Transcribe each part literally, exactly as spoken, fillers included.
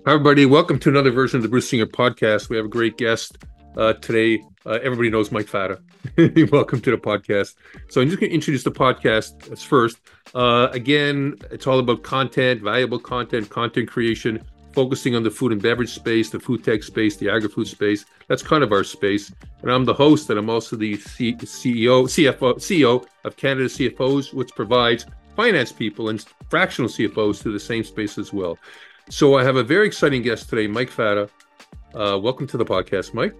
Hi, everybody. Welcome to another version of the Bruce Singer podcast. We have a great guest uh, today. Uh, everybody knows Mike Fata. Welcome to the podcast. So I'm just going to introduce the podcast as first. Uh, again, it's all about content, valuable content, content creation, focusing on the food and beverage space, the food tech space, the agri-food space. That's kind of our space. And I'm the host, and I'm also the C- CEO, C F O, C E O of Canada C F Os, which provides finance people and fractional C F Os to the same space as well. So I have a very exciting guest today, Mike Fata. Uh, welcome to the podcast, Mike.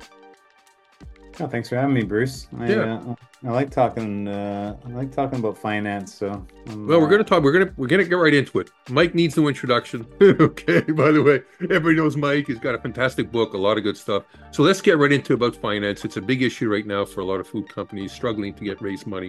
Oh, thanks for having me, Bruce. I Yeah. uh, I like talking uh, I like talking about finance. So I'm Well, we're uh, gonna talk. We're gonna we're gonna get right into it. Mike needs no introduction. Okay. By the way, everybody knows Mike. He's got a fantastic book, a lot of good stuff. So let's get right into about finance. It's a big issue right now for a lot of food companies struggling to get raise money.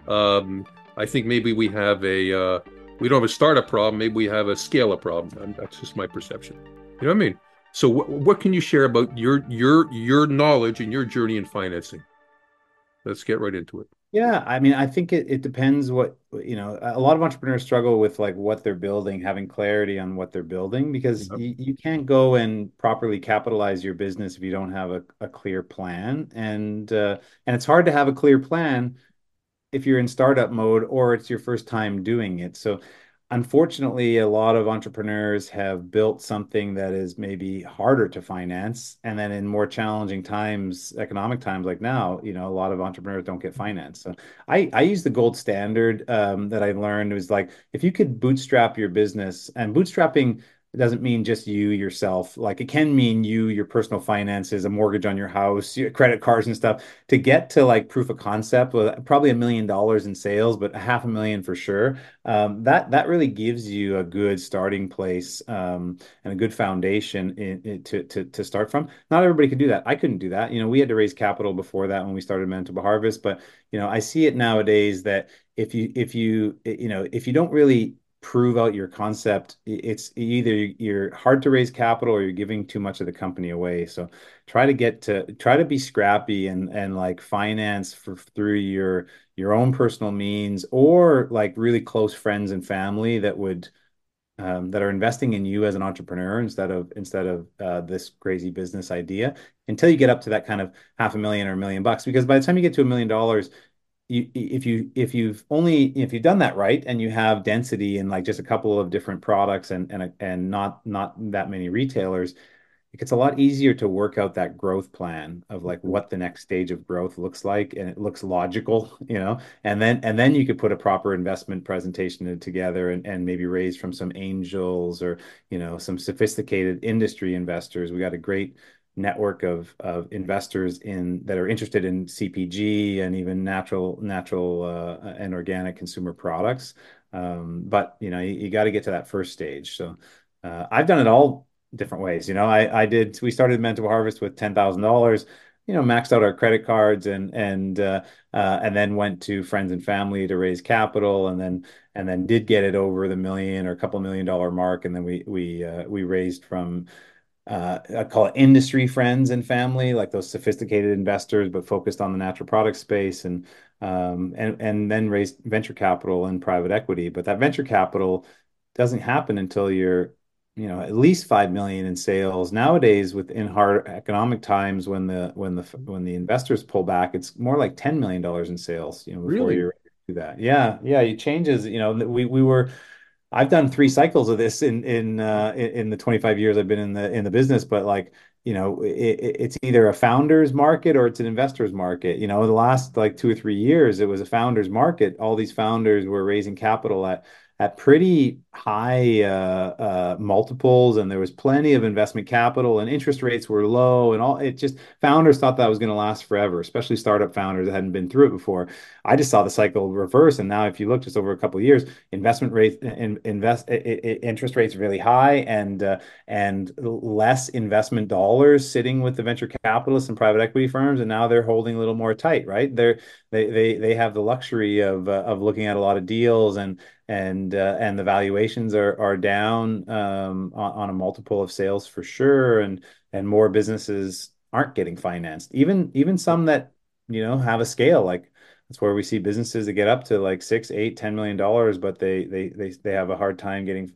Um, I think maybe we have a uh, we don't have a startup problem. Maybe we have a scale up problem. And that's just my perception. You know what I mean? So what what can you share about your your your knowledge and your journey in financing? Let's get right into it. yeah. I mean, I think it, it depends what you know. A lot of entrepreneurs struggle with like what they're building, having clarity on what they're building, because Yeah. you, you can't go and properly capitalize your business if you don't have a, a clear plan. And uh, and it's hard to have a clear plan if you're in startup mode or it's your first time doing it. So, unfortunately, a lot of entrepreneurs have built something that is maybe harder to finance. And then in more challenging times, economic times like now, you know, a lot of entrepreneurs don't get financed. So I, I use the gold standard um, that I learned was like if you could bootstrap your business, and bootstrapping it doesn't mean just you yourself. Like it can mean you, your personal finances, a mortgage on your house, your credit cards and stuff to get to like proof of concept with probably a million dollars in sales, but a half a million for sure. Um, that that really gives you a good starting place um, and a good foundation in, in, to, to to start from. Not everybody can do that. I couldn't do that. You know, we had to raise capital before that when we started Manitoba Harvest, but you know, I see it nowadays that if you if you you know if you don't really prove out your concept, it's either you're hard to raise capital or you're giving too much of the company away. So try to get to try to be scrappy and and like finance for through your your own personal means or like really close friends and family that would um, that are investing in you as an entrepreneur instead of instead of uh, this crazy business idea until you get up to that kind of half a million or a million bucks. Because by the time you get to a million dollars, you if you if you've only if you've done that right and you have density in like just a couple of different products and and and not not that many retailers, it gets a lot easier to work out that growth plan of like what the next stage of growth looks like and it looks logical, you know, and then and then you could put a proper investment presentation together and, and maybe raise from some angels or, you know, some sophisticated industry investors. We got a great network of of investors in that are interested in C P G and even natural natural uh, and organic consumer products. Um, but you know, you, you got to get to that first stage. So uh, I've done it all different ways. You know, I I did. We started Manitoba Harvest with ten thousand dollars. You know, maxed out our credit cards and and uh, uh, and then went to friends and family to raise capital, and then and then did get it over the million or a couple million dollar mark, and then we we uh, we raised from uh, I call it industry friends and family, like those sophisticated investors, but focused on the natural product space, and um, and and then raised venture capital and private equity. But that venture capital doesn't happen until you're, you know, at least five million in sales. Nowadays, within hard economic times, when the when the when the investors pull back, it's more like ten million dollars in sales, you know, before Really? you're ready to do that. Yeah, yeah, it changes. You know, we we were I've done three cycles of this in in uh, in the twenty-five years I've been in the in the business, but like, you know, it, it's either a founder's market or it's an investor's market. You know, the last like two or three years, it was a founder's market. All these founders were raising capital at at pretty high uh, uh, multiples, and there was plenty of investment capital, and interest rates were low, and all. It just founders thought that was going to last forever, especially startup founders that hadn't been through it before. I just saw the cycle reverse, and now if you look just over a couple of years, investment rates in, invest interest rates really high and uh, and less investment dollars sitting with the venture capitalists and private equity firms, and now they're holding a little more tight, right? They're they they they have the luxury of uh, of looking at a lot of deals, and and uh, and the valuations are are down um, on, on a multiple of sales for sure, and and more businesses aren't getting financed, even even some that you know have a scale like that's where we see businesses that get up to like six, eight, ten million dollars, but they they they they have a hard time getting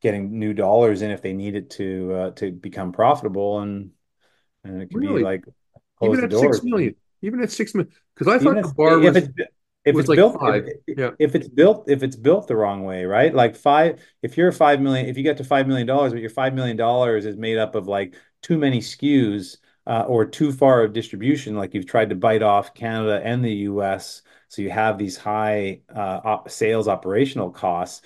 getting new dollars in if they need it to uh, to become profitable, and and it could be Really? like close Even the at six doors. million? Even at six million? Because I Even thought the if bar if was it's if was it's like built if five. Yeah. if it's built if it's built the wrong way, right? Like five, if you're five million, if you get to five million dollars, but your five million dollars is made up of like too many S K Us, uh, or too far of distribution, like you've tried to bite off Canada and the U S, so you have these high uh, op sales operational costs.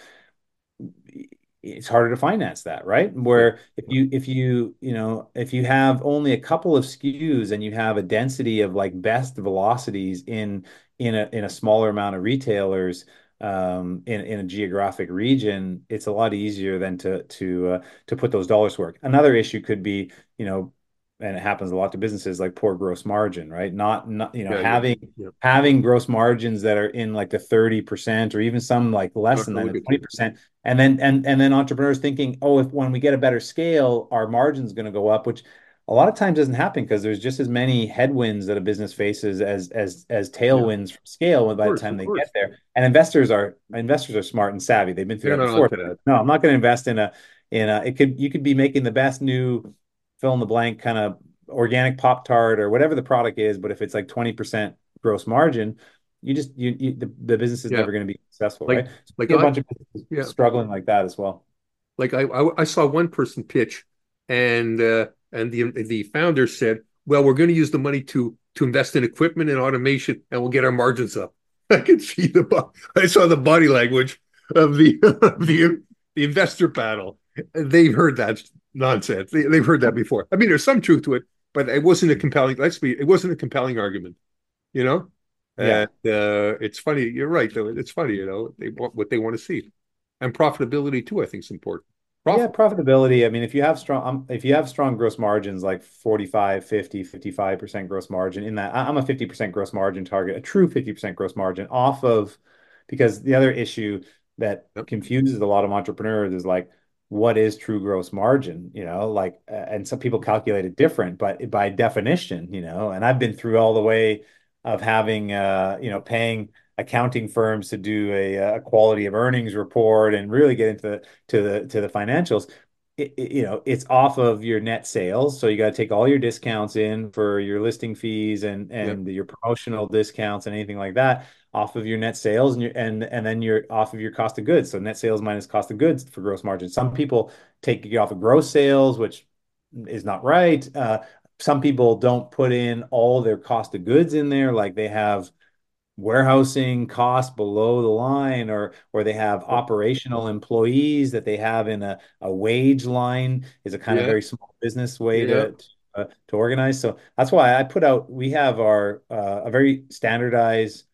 It's harder to finance that, right? Yeah. Where if you if you you know if you have only a couple of S K Us and you have a density of like best velocities in in a in a smaller amount of retailers, um, in in a geographic region, it's a lot easier than to to uh, to put those dollars to work. Another issue could be, you know, and it happens a lot to businesses, like poor gross margin, right? Not not you know Yeah. Yeah. having Yeah. having gross margins that are in like the thirty percent or even some like less Not than gonna that, look the at you. twenty percent. And then and and then entrepreneurs thinking, oh, if when we get a better scale, our margin's going to go up, which a lot of times doesn't happen because there's just as many headwinds that a business faces as as as Yeah. Of tailwinds from scale by the course. time Of they course. get there. And investors are investors are smart and savvy. They've been through They're that not before. onto that. No, I'm not going to invest in a in a it could you could be making the best new fill in the blank kind of organic Pop Tart or whatever the product is, but if it's like twenty percent gross margin, you just you, you the, the business is Yeah. never going to be successful, Like right? So like you see a I bunch of businesses yeah. struggling like that as well. Like I, I, I saw one person pitch, and uh, and the the founder said, "Well, we're going to use the money to to invest in equipment and automation, and we'll get our margins up." I could see the I saw the body language of the of the the investor panel. They've heard that nonsense. They, they've heard that before. I mean, there's some truth to it, but it wasn't a compelling. Let's be. It wasn't a compelling argument, you know. And Yeah. uh, it's funny. You're right, though. It's funny, you know. They want what they want to see, and profitability too. I think is important. Yeah, Profit. profitability. I mean, if you have strong, um, if you have strong gross margins, like forty-five, fifty, fifty-five percent gross margin in that, I- I'm a fifty percent gross margin target, a true fifty percent gross margin off of, because the other issue that Yep. confuses a lot of entrepreneurs is like, what is true gross margin? You know, like, uh, and some people calculate it different, but by definition, you know, and I've been through all the way of having, uh, you know, paying accounting firms to do a, a quality of earnings report and really get into to the to the financials. It, it, you know, it's off of your net sales, so you got to take all your discounts in for your listing fees and Yep. and your promotional discounts and anything like that off of your net sales, and you and and then you're off of your cost of goods. So net sales minus cost of goods for gross margin. Some people take you off of gross sales, which is not right. Uh, some people don't put in all their cost of goods in there, like they have warehousing costs below the line, or or they have Yep. operational employees that they have in a, a wage line, is a kind of Yeah. very small business way Yeah. to to, uh, to organize. So that's why I put out, we have our uh, a very standardized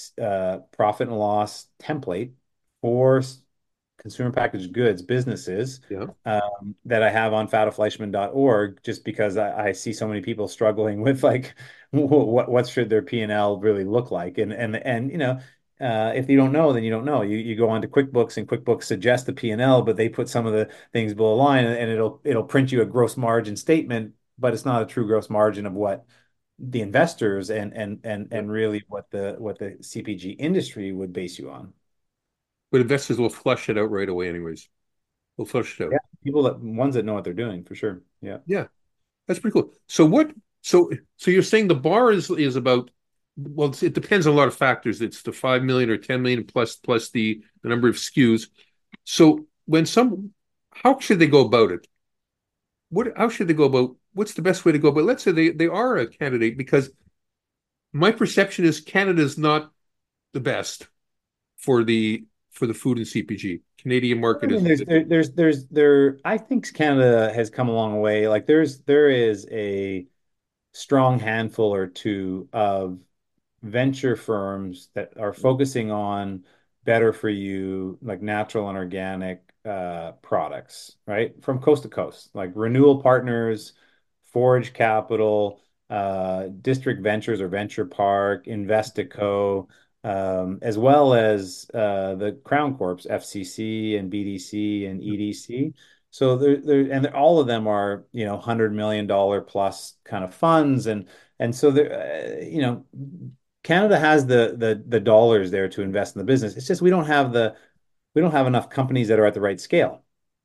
uh, profit and loss template for consumer packaged goods businesses, Yeah. um, that I have on fado fleischmann dot org, just because I, I see so many people struggling with like what what should their P and L really look like, and and and you know, uh, if you don't know, then you don't know. You you go on to QuickBooks, and QuickBooks suggests the P and L, but they put some of the things below the line, and, and it'll it'll print you a gross margin statement, but it's not a true gross margin of what the investors and and and Yeah. and really what the what the C P G industry would base you on. But investors will flush it out right away, anyways. They'll flush it out. Yeah, people that ones that know what they're doing for sure. Yeah. Yeah. That's pretty cool. So what? So so you're saying the bar is is about, well, it depends on a lot of factors. It's the five million or ten million plus plus the the number of S K Us. So when some, how should they go about it? What how should they go about? What's the best way to go about? Let's say they they are a candidate, because my perception is Canada's not the best for the for the food and C P G. Canadian I market mean, is there's there, there's there's there. I think Canada has come a long way. Like there's there is a strong handful or two of venture firms that are focusing on better for you, like natural and organic uh, products, right? From coast to coast, like Renewal Partners, Forage Capital, uh, District Ventures or Venture Park, Investico, um, as well as uh, the Crown Corps, F C C and B D C and E D C. So they're, they're and they're, all of them are, you know, hundred million dollar plus kind of funds, and and so they're, uh, you know, Canada has the the the dollars there to invest in the business. It's just we don't have the we don't have enough companies that are at the right scale.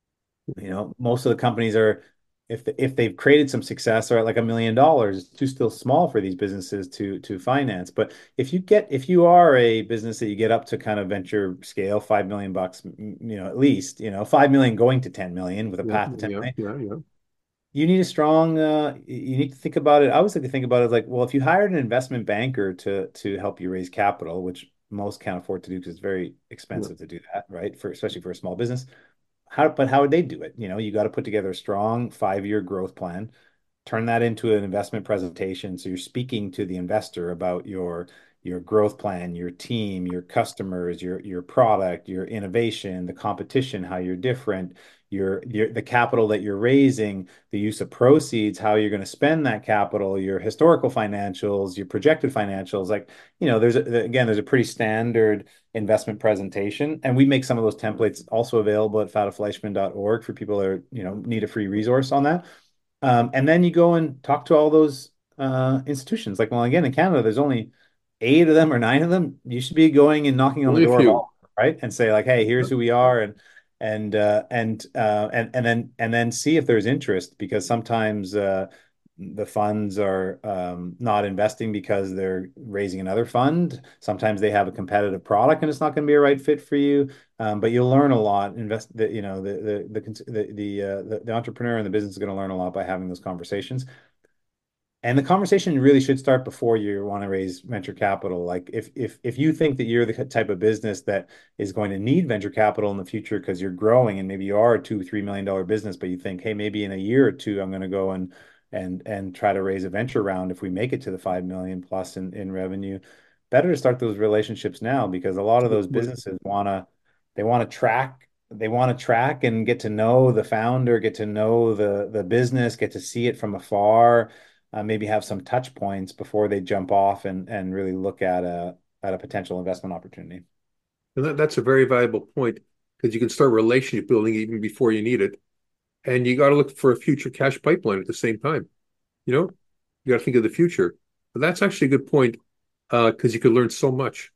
You know, most of the companies are, if the, if they've created some success, are at like a million dollars. It's too still small for these businesses to to finance. But if you get if you are a business that you get up to kind of venture scale, five million bucks, you know, at least, you know, five million going to ten million with a Yeah, path to ten yeah, million, yeah, yeah. you need a strong uh you need to think about it. I always like to think about it like, well, if you hired an investment banker to to help you raise capital, which most can't afford to do because it's very Yeah. expensive to do that, right? For especially for a small business. How, but how would they do it? You know, you got to put together a strong five-year growth plan, turn that into an investment presentation. So you're speaking to the investor about your your growth plan, your team, your customers, your your product, your innovation, the competition, how you're different, your your the capital that you're raising, the use of proceeds, how you're going to spend that capital, your historical financials, your projected financials. Like, you know, there's a, again, there's a pretty standard investment presentation, and we make some of those templates also available at fata fleischman dot org for people that are, you know, need a free resource on that. Um, and then you go and talk to all those uh, institutions. Like, well, again, in Canada, there's only eight of them or nine of them. You should be going and knocking on the Only a door of few. all, of them, right? And say like, hey, Yeah. here's who we are, and and uh, and uh, and and then and then see if there's interest, because sometimes uh, the funds are um, not investing because they're raising another fund. Sometimes they have a competitive product and it's not going to be a right fit for you. Um, but you'll learn a lot. Invest the, you know, the the the the the, uh, the, the entrepreneur and the business is going to learn a lot by having those conversations. And the conversation really should start before you want to raise venture capital. Like if if if you think that you're the type of business that is going to need venture capital in the future because you're growing and maybe you are a two, three million dollar business, but you think, hey, maybe in a year or two, I'm going to go and and and try to raise a venture round if we make it to the five million plus in, in revenue. Better to start those relationships now, because a lot of Good those point. businesses want to they want to track they want to track and get to know the founder, get to know the the business, get to see it from afar, uh, maybe have some touch points before they jump off and and really look at a at a potential investment opportunity. And that, that's a very valuable point because you can start relationship building even before you need it. And you got to look for a future cash pipeline at the same time. You know, you got to think of the future. But that's actually a good point uh, because you could learn so much.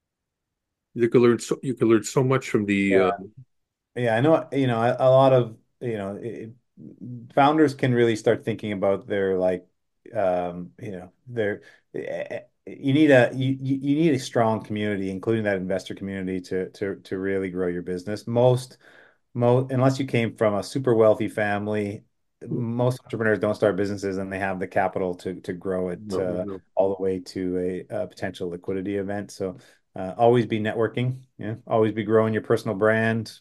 You could learn so you could learn so much from the uh, Yeah, yeah, I know, you know, a, a lot of, you know, it, founders can really start thinking about their like, um, you know, their eh, you need a you you you need a strong community, including that investor community, to to to really grow your business. Most most unless you came from a super wealthy family, most entrepreneurs don't start businesses and they have the capital to to grow it no, no, uh, no. all the way to a, a potential liquidity event. So uh, always be networking, yeah, always be growing your personal brand.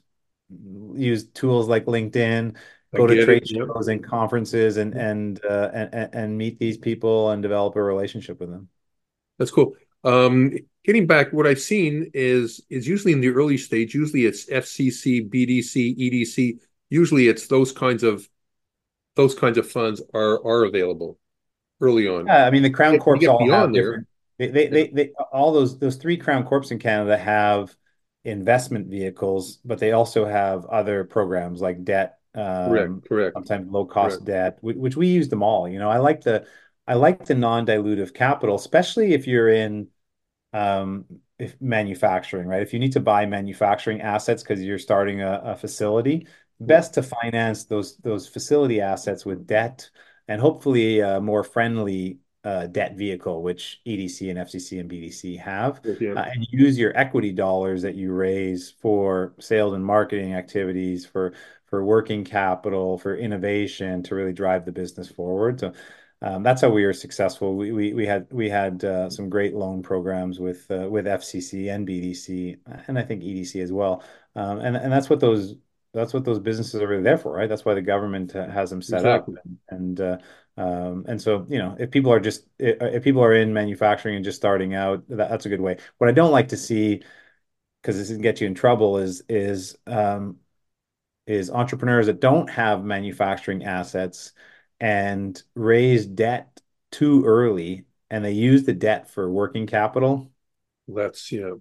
Use tools like LinkedIn, I go to get it. trade Yeah, shows and conferences, and and uh, and and meet these people and develop a relationship with them. that's cool. Um, getting back, what I've seen is is usually in the early stage. Usually it's F C C, B D C, E D C. Usually it's those kinds of those kinds of funds are are available early on. Yeah, I mean the Crown If you Corps get all have beyond there, different. They, they, yeah, they, they, all those those three Crown Corps in Canada have investment vehicles, but they also have other programs like debt, correct, um, correct, sometimes low correct. cost debt, which, which we use them all. You know, I like the I like the non-dilutive capital, especially if you're in um, if manufacturing, right? If you need to buy manufacturing assets because you're starting a, a facility, Yeah, best to finance those those facility assets with debt, and hopefully a more friendly uh, debt vehicle, which E D C and F C C and B D C have, yeah, uh, and use your equity dollars that you raise for sales and marketing activities, for for working capital, for innovation to really drive the business forward. So um, that's how we were successful. We we we had we had uh, some great loan programs with uh, with F C C and B D C, and I think E D C as well. Um, and and that's what those that's what those businesses are really there for, right? That's why the government uh, has them set up. exactly. And and uh, um, and so, you know, if people are just if, if people are in manufacturing and just starting out, that, that's a good way. What I don't like to see, because this can get you in trouble, is is um, is entrepreneurs that don't have manufacturing assets and raise debt too early, and they use the debt for working capital. That's yeah,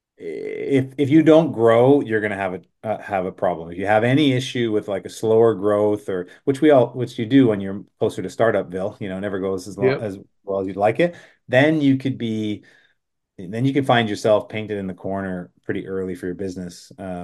If if you don't grow, you're going to have a uh, have a problem. If you have any issue with like a slower growth, or which we all which you do when you're closer to Startupville, you know, never goes as long yeah. as well as you'd like it, then you could be then you can find yourself painted in the corner pretty early for your business. Um,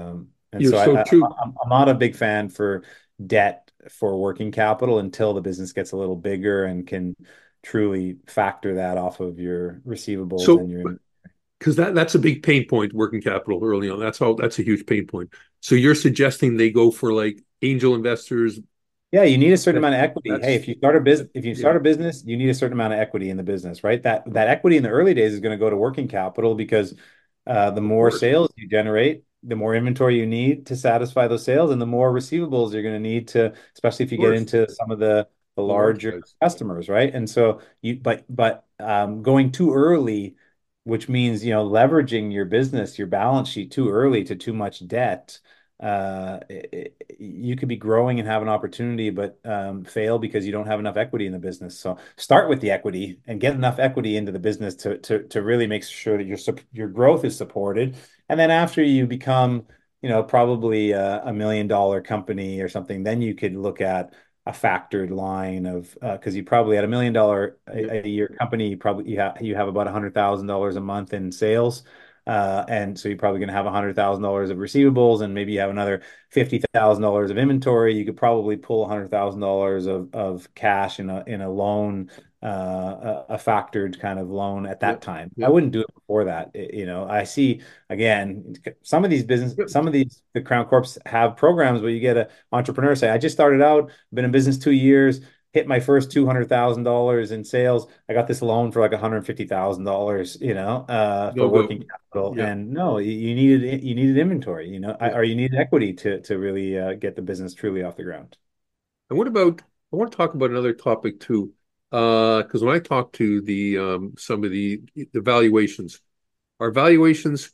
And You're so so I, I true. I'm, I'm not a big fan for debt for working capital until the business gets a little bigger and can truly factor that off of your receivables and So your. because that that's a big pain point, working capital early on. That's how that's a huge pain point. So you're suggesting they go for like angel investors. Yeah, you need a certain That amount of equity. Hey, that's if you start a that, business, if you yeah, start a business, you need a certain amount of equity in the business, right? That that equity in the early days is going to go to working capital because uh, the of more course. sales you generate, the more inventory you need to satisfy those sales, and the more receivables you're going to need to, especially if Of you get course. into some of the the The large larger guys. customers, right? And so you, but but um, going too early, which means you know leveraging your business, your balance sheet too early to too much debt uh, it, you could be growing and have an opportunity, but um, fail because you don't have enough equity in the business. So start with the equity and get enough equity into the business to to to really make sure that your your growth is supported. And then after you become, you know, probably a, a million dollar company or something, then you could look at a factored line of because uh, you probably at a million dollar Yeah. a, a year company, you probably you have you have about a hundred thousand dollars a month in sales. Uh, and so you're probably going to have one hundred thousand dollars of receivables and maybe you have another fifty thousand dollars of inventory. You could probably pull one hundred thousand dollars of, of cash in a, in a loan, uh, a, a factored kind of loan at Yeah. that time. I Yeah. wouldn't do it before that. It- you know, I see again, some of these business, Yeah. some of these, the Crown Corps have programs where you get an entrepreneur say, I just started out, been in business two years, hit my first two hundred thousand dollars in sales. I got this loan for like one hundred fifty thousand dollars, you know, uh, for No go. working capital. Yeah. And no, you, you needed you needed inventory, you know, Yeah. or you needed equity to to really uh, get the business truly off the ground. And what about, I want to talk about another topic too. Uh, because when I talk to the um some of the the valuations, our valuations,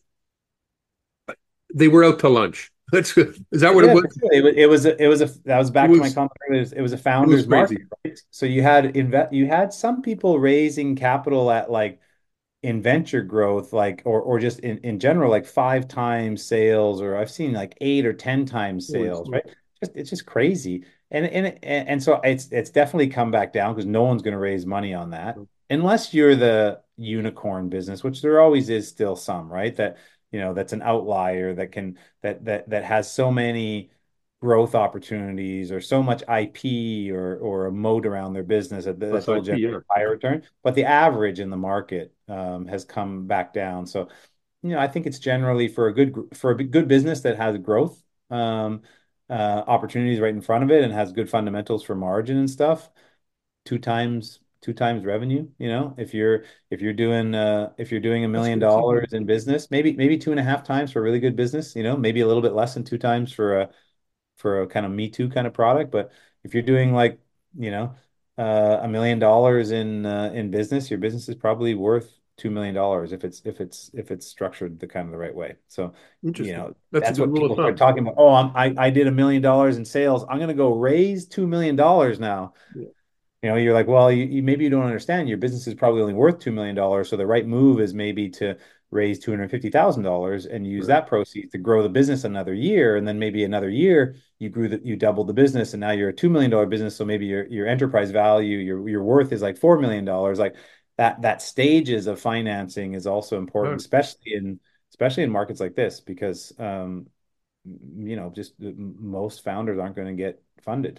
they were out to lunch. That's is that what it Yeah, was? for sure. It was it was a, it was a that was It back to my was comment earlier. It was, it was a it was founder's market, crazy. right? So you had inve you had some people raising capital at like in venture growth, like or or just in, in general, like five times sales, or I've seen like eight or ten times Holy sales, smoke. right? Just it's just crazy. And and and so it's it's definitely come back down because no one's going to raise money on that unless you're the unicorn business, which there always is still some, right? That you know that's an outlier that can that that that has so many growth opportunities or so much I P or or a moat around their business that, that Plus they'll I P, generate yeah. higher return. But the average in the market um, has come back down. So, you know, I think it's generally for a good for a good business that has growth um, uh, opportunities right in front of it and has good fundamentals for margin and stuff. Two times two times revenue. You know, if you're if you're doing uh, if you're doing a That's million good too. dollars in business, maybe maybe two and a half times for a really good business. You know, maybe a little bit less than two times for a for a kind of Me Too kind of product. But if you're doing like, you know, uh, a million dollars in uh, in business, your business is probably worth two million dollars if it's if it's if it's structured the kind of the right way. So, you Interesting. know, That's a that's good what rule of people start thumb. talking about. Oh, I'm, I I did a million dollars in sales. I'm gonna go raise two million dollars now. Yeah. You know, you're like, well, you, you maybe you don't understand. Your business is probably only worth two million dollars. So the right move is maybe to raise two hundred fifty thousand dollars and use Right. that proceeds to grow the business another year. And then maybe another year you grew that you doubled the business and now you're a two million dollar business. So maybe your your enterprise value, your your worth is like four million dollars. Like that that stages of financing is also important, Right. especially in especially in markets like this, because um, you know, just most founders aren't going to get funded.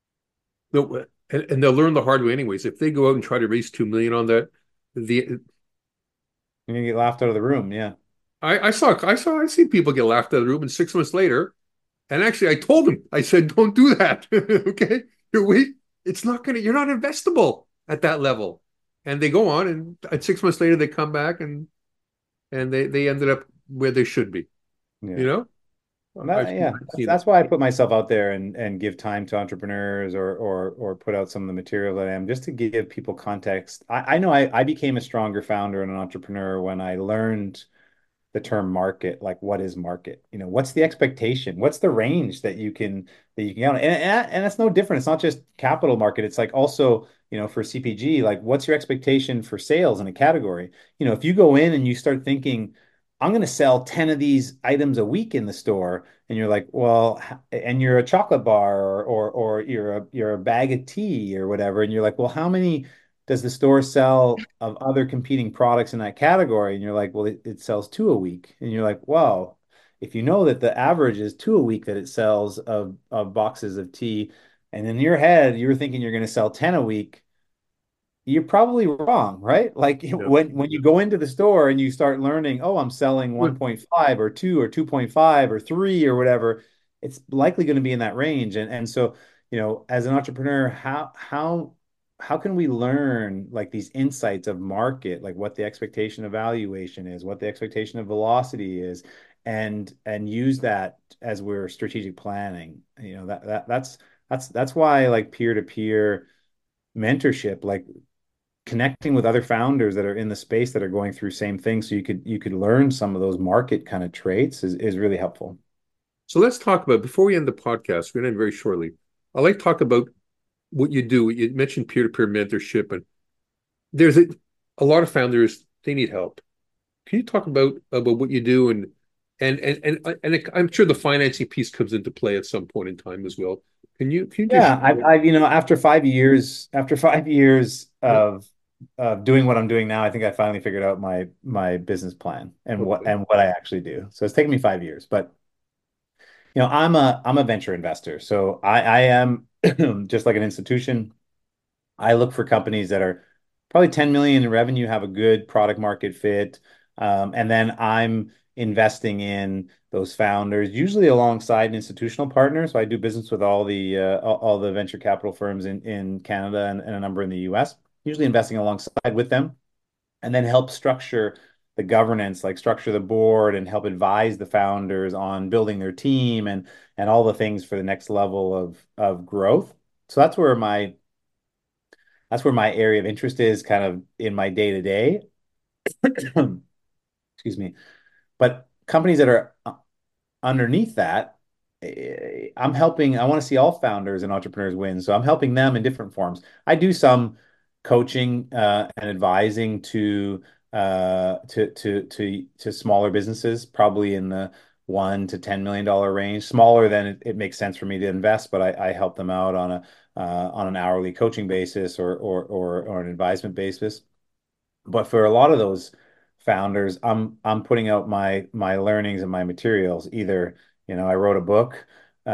No, and, and they'll learn the hard way anyways. If they go out and try to raise two million on that, the You're gonna get laughed out of the room. Yeah. I, I saw I saw I see people get laughed out of the room, and six months later, and actually I told them, I said, don't do that. Okay. You're wait, it's not gonna, you're not investable at that level. And they go on and, and six months later they come back and and they they ended up where they should be, you Yeah. know? And I've that, seen, yeah, I've that's, seen it. that's why I put myself out there and and give time to entrepreneurs or or or put out some of the material that I am just to give people context. I, I know I, I became a stronger founder and an entrepreneur when I learned the term market, like what is market? You know, what's the expectation? What's the range that you can that you can count? And and, and it's no different. It's not just capital market. It's like also, you know, for C P G, like what's your expectation for sales in a category? You know, if you go in and you start thinking, I'm going to sell ten of these items a week in the store, and you're like, well, and you're a chocolate bar or or, or you're a you're a bag of tea or whatever, and you're like, well, how many does the store sell of other competing products in that category? And you're like, well, it, it sells two a week. And you're like, wow. if you know that the average is two a week that it sells of of boxes of tea, and in your head you're thinking you're going to sell ten a week, you're probably wrong, right? Like Yeah. when when you go into the store and you start learning, oh, I'm selling Well, one point five or two or two point five or three or whatever, it's likely going to be in that range. And and so, you know, as an entrepreneur, how how how can we learn like these insights of market, like what the expectation of valuation is, what the expectation of velocity is, and and use that as we're strategic planning. You know, that that that's that's that's why like peer-to-peer mentorship, like connecting with other founders that are in the space that are going through same things so you could you could learn some of those market kind of traits is, is really helpful. so let's talk about before we end the podcast. We're going to end very shortly. I'd like to talk about what you do. You mentioned peer-to-peer mentorship, and there's a, a lot of founders, they need help. Can you talk about about what you do and and and and, and it, I'm sure the financing piece comes into play at some point in time as well. Can you can you just Yeah, I, I you know after five years after five years yeah, of of doing what I'm doing now, I think I finally figured out my my business plan and what okay. and what I actually do. So it's taken me five years, but you know I'm a I'm a venture investor, so I I am just like an institution. I look for companies that are probably ten million in revenue, have a good product market fit. Um, and then I'm investing in those founders, usually alongside institutional partners. So I do business with all the uh, all, all the venture capital firms in, in Canada and, and a number in the U S, usually investing alongside with them, and then help structure the governance, like structure the board and help advise the founders on building their team and and all the things for the next level of of growth. So that's where my that's where my area of interest is kind of in my day to day. Excuse me. But companies that are uh, underneath that, eh, I'm helping, I want to see all founders and entrepreneurs win. So I'm helping them in different forms. I do some coaching uh, and advising to uh to to to to smaller businesses, probably in the one to ten million dollar range, smaller than it, it makes sense for me to invest, but I, I help them out on a uh, on an hourly coaching basis or or or, or an advisement basis. But for a lot of those founders, I'm I'm putting out my my learnings and my materials. Either, you know, I wrote a book,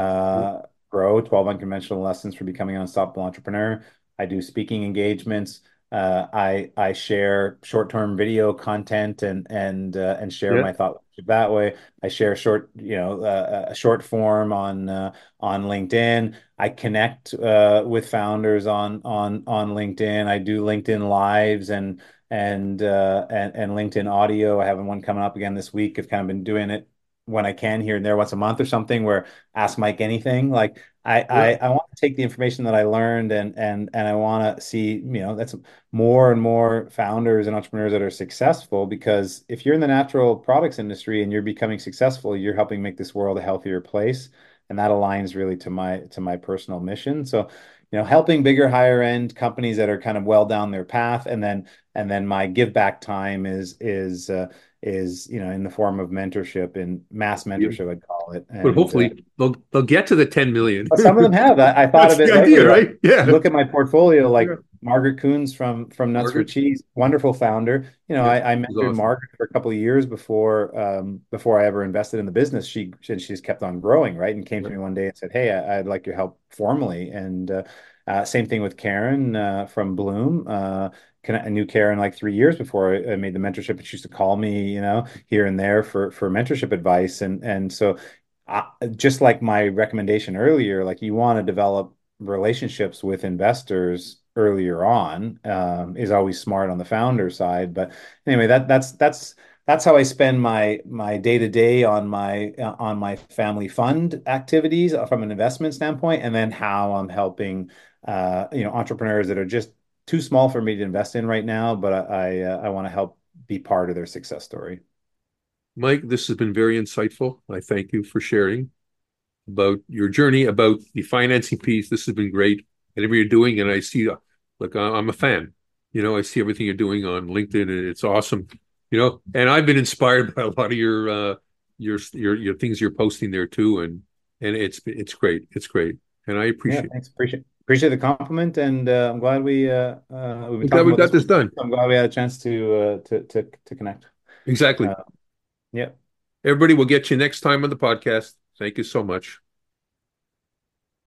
uh, Grow, twelve Unconventional Lessons for Becoming an Unstoppable Entrepreneur. I do speaking engagements. Uh, I I share short-term video content and and uh, and share Yeah. my thought that way. I share short, you know, uh, a short form on uh, on LinkedIn. I connect uh, with founders on on on LinkedIn. I do LinkedIn lives and and uh, and and LinkedIn audio. I have one coming up again this week. I've kind of been doing it when I can here and there once a month or something where ask Mike anything. Like I Yeah. I, I want to take the information that I learned and and and I want to see, you know, that's more and more founders and entrepreneurs that are successful, because if you're in the natural products industry and you're becoming successful, you're helping make this world a healthier place. And that aligns really to my to my personal mission. So, you know, helping bigger, higher end companies that are kind of well down their path, and then and then my give back time is is uh, is you know in the form of mentorship and mass Yeah. mentorship, I'd call it. But And uh, hopefully they'll they'll get to the ten million. but some of them have. I, I thought That's of the it idea, lately. Like right? Yeah. look at my portfolio, Yeah. like Margaret Coons from from Nuts for Margaret. Cheese, wonderful founder. You know, Yeah. I, I It's mentored awesome. Margaret for a couple of years before um, before I ever invested in the business. She she she's kept on growing, right? And came Yeah. to me one day and said, "Hey, I, I'd like your help formally." And uh, uh, same thing with Karen uh, from Bloom. Uh, I knew Karen like three years before I made the mentorship, and she used to call me, you know, here and there for for mentorship advice. And and so uh, just like my recommendation earlier, like you want to develop relationships with investors earlier on, um, is always smart on the founder side. But anyway, that that's that's that's how I spend my my day to day on my uh, on my family fund activities from an investment standpoint, and then how I'm helping uh, you know entrepreneurs that are just too small for me to invest in right now, but I I, uh, I want to help be part of their success story. Mike, this has been very insightful. I thank you for sharing about your journey, about the financing piece. This has been great. Whatever you're doing, and I see, look, I'm a fan. You know, I see everything you're doing on LinkedIn, and it's awesome. You know, and I've been inspired by a lot of your uh, your your your things you're posting there too, and and it's it's great. It's great, and I Yeah, appreciate it. thanks. Appreciate appreciate the compliment, and uh, I'm glad we uh, uh, we've been I'm glad talking we about got this. this done. I'm glad we had a chance to uh, to to to connect. Exactly. Uh, yeah. Everybody, will get you next time on the podcast. Thank you so much.